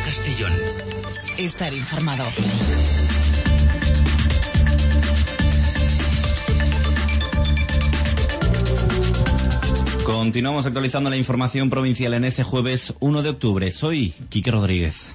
Castellón. Estar informado. Continuamos actualizando la información provincial en este jueves 1 de octubre. Soy Quique Rodríguez.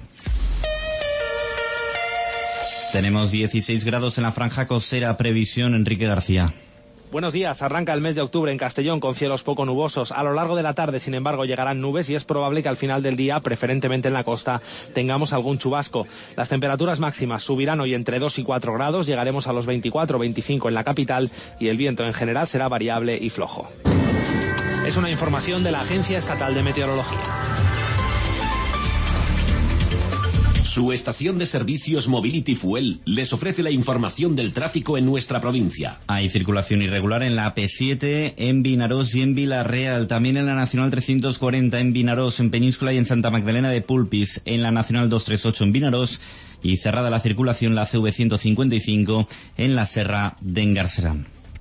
Tenemos 16 grados en la franja costera. Previsión, Enrique García. Buenos días. Arranca el mes de octubre en Castellón con cielos poco nubosos. A lo largo de la tarde, sin embargo, llegarán nubes y es probable que al final del día, preferentemente en la costa, tengamos algún chubasco. Las temperaturas máximas subirán hoy entre 2 y 4 grados, llegaremos a los 24 o 25 en la capital y el viento en general será variable y flojo. Es una información de la Agencia Estatal de Meteorología. Su estación de servicios Mobility Fuel les ofrece la información del tráfico en nuestra provincia. Hay circulación irregular en la P7, en Vinarós y en Vila-real. También en la Nacional 340 en Vinarós, en Peñíscola y en Santa Magdalena de Pulpis. En la Nacional 238 en Vinarós. Y cerrada la circulación la CV 155 en la Serra de Engarcerán.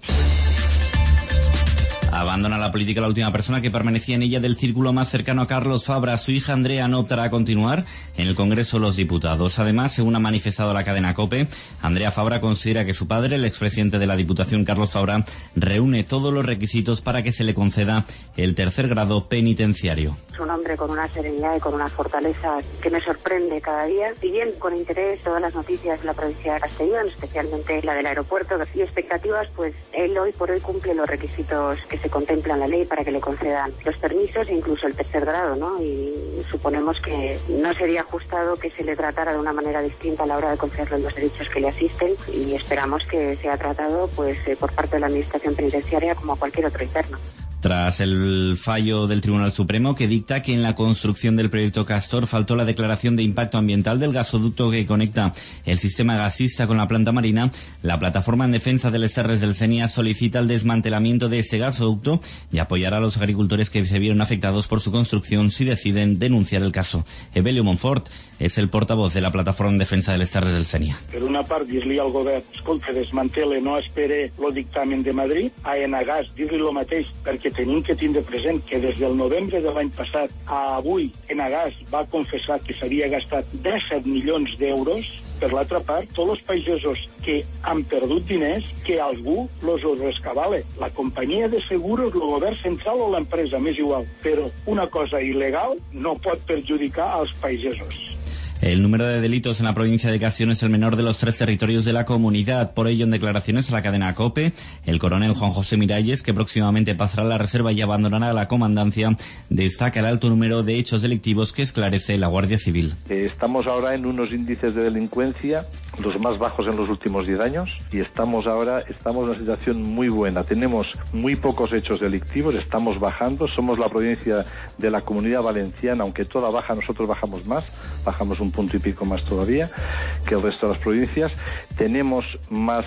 Abandona la política la última persona que permanecía en ella del círculo más cercano a Carlos Fabra. Su hija Andrea no optará a continuar en el Congreso de los Diputados. Además, según ha manifestado la cadena COPE, Andrea Fabra considera que su padre, el expresidente de la Diputación Carlos Fabra, reúne todos los requisitos para que se le conceda el tercer grado penitenciario. Es un hombre con una serenidad y con una fortaleza que me sorprende cada día. Siguiendo con interés todas las noticias de la provincia de Castellón, especialmente la del aeropuerto y expectativas, pues él hoy por hoy cumple los requisitos que se contemplan en la ley para que le concedan los permisos e incluso el tercer grado, ¿no? Y suponemos que no sería ajustado que se le tratara de una manera distinta a la hora de concederle los derechos que le asisten y esperamos que sea tratado pues por parte de la Administración Penitenciaria como a cualquier otro interno. Tras el fallo del Tribunal Supremo que dicta que en la construcción del proyecto Castor faltó la declaración de impacto ambiental del gasoducto que conecta el sistema gasista con la planta marina, la plataforma en defensa de les Terres del Senia solicita el desmantelamiento de ese gasoducto y apoyará a los agricultores que se vieron afectados por su construcción si deciden denunciar el caso. Evelio Monfort és el portavoz de la plataforma en defensa de les Terres del Senia. Per una part, dir-li al govern, escolta, desmantele, no espere el dictamen de Madrid. A Enagás, dir-li el mateix, perquè tenim que tindre present que des del novembre de l'any passat a avui, Enagás va confessar que s'havia gastat 17 milions d'euros. Per l'altra part, tots els pagesos que han perdut diners, que algú los rescabale. La companyia de seguros, el govern central o l'empresa, m'és igual. Però una cosa il·legal no pot perjudicar als pagesos. El número de delitos en la provincia de Castellón es el menor de los 3 territorios de la comunidad. Por ello, en declaraciones a la cadena COPE, el coronel Juan José Miralles, que próximamente pasará a la reserva y abandonará la comandancia, destaca el alto número de hechos delictivos que esclarece la Guardia Civil. Estamos ahora en unos índices de delincuencia los más bajos en los últimos 10 años y estamos en una situación muy buena. Tenemos muy pocos hechos delictivos, estamos bajando, somos la provincia de la Comunidad Valenciana, aunque toda baja, nosotros bajamos más, bajamos un punto y pico más todavía que el resto de las provincias. Tenemos más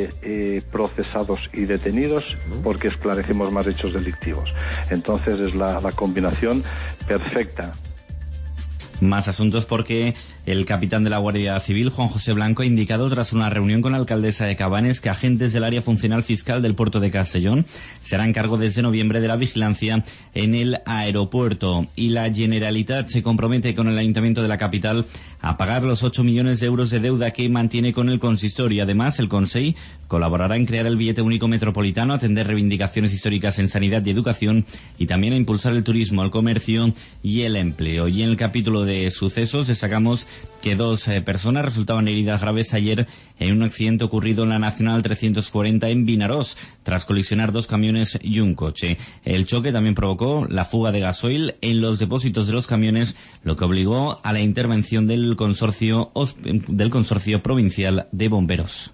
procesados y detenidos porque esclarecemos más hechos delictivos. Entonces es la combinación perfecta. Más asuntos porque el capitán de la Guardia Civil, Juan José Blanco, ha indicado tras una reunión con la alcaldesa de Cabanes que agentes del área funcional fiscal del puerto de Castellón se harán cargo desde noviembre de la vigilancia en el aeropuerto. Y la Generalitat se compromete con el Ayuntamiento de la capital a pagar los 8 millones de euros de deuda que mantiene con el consistorio. Además, el Consell colaborará en crear el billete único metropolitano, atender reivindicaciones históricas en sanidad y educación y también a impulsar el turismo, el comercio y el empleo. Y en el capítulo de sucesos destacamos que 2 personas resultaban heridas graves ayer en un accidente ocurrido en la Nacional 340 en Vinarós, tras colisionar 2 camiones y un coche. El choque también provocó la fuga de gasoil en los depósitos de los camiones, lo que obligó a la intervención del consorcio provincial de bomberos.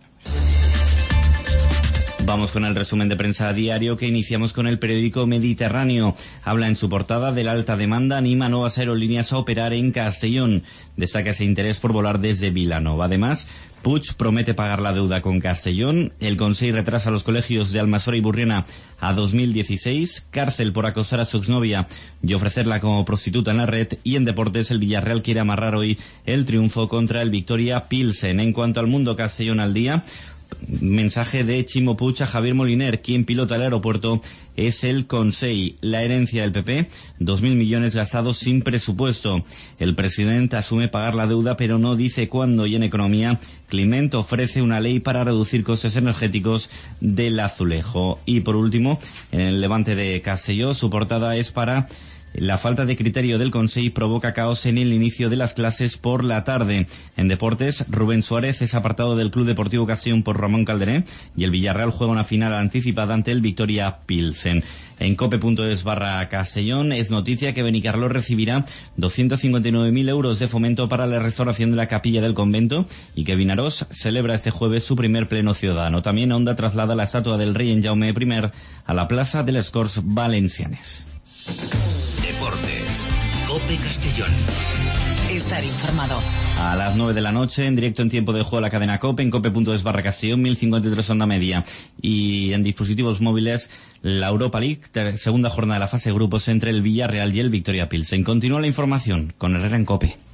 Vamos con el resumen de prensa diario que iniciamos con el periódico Mediterráneo. Habla en su portada de la alta demanda, anima a nuevas aerolíneas a operar en Castellón. Destaca ese interés por volar desde Vilanova. Además, Puig promete pagar la deuda con Castellón. El Consell retrasa los colegios de Almassora y Burriana a 2016. Cárcel por acosar a su exnovia y ofrecerla como prostituta en la red. Y en deportes, el Villarreal quiere amarrar hoy el triunfo contra el Victoria Pilsen. En cuanto al Mundo Castellón al día, Mensaje de Chimo Puig a Javier Moliner. Quien pilota el aeropuerto es el Consell. La herencia del PP, 2.000 millones gastados sin presupuesto. El presidente asume pagar la deuda, pero no dice cuándo. Y en economía, Climent ofrece una ley para reducir costes energéticos del azulejo. Y por último, en el Levante de Castelló, su portada es para: la falta de criterio del Consell provoca caos en el inicio de las clases por la tarde. En deportes, Rubén Suárez es apartado del Club Deportivo Castellón por Ramón Calderé y el Villarreal juega una final anticipada ante el Victoria Pilsen. En cope.es/Castellón es noticia que Benicarló recibirá 259.000 euros de fomento para la restauración de la capilla del convento y que Vinaròs celebra este jueves su primer pleno ciudadano. También Onda traslada la estatua del rey en Jaume I a la plaza de les Corts Valencianes. Deportes. Cope Castellón. Estar informado. A las 9 de la noche, en directo en tiempo de juego, la cadena Cope, en cope.es/Castellón, 1053 onda media. Y en dispositivos móviles, la Europa League, segunda jornada de la fase de grupos entre el Villarreal y el Victoria Pilsen. Continúa la información con Herrera en Cope.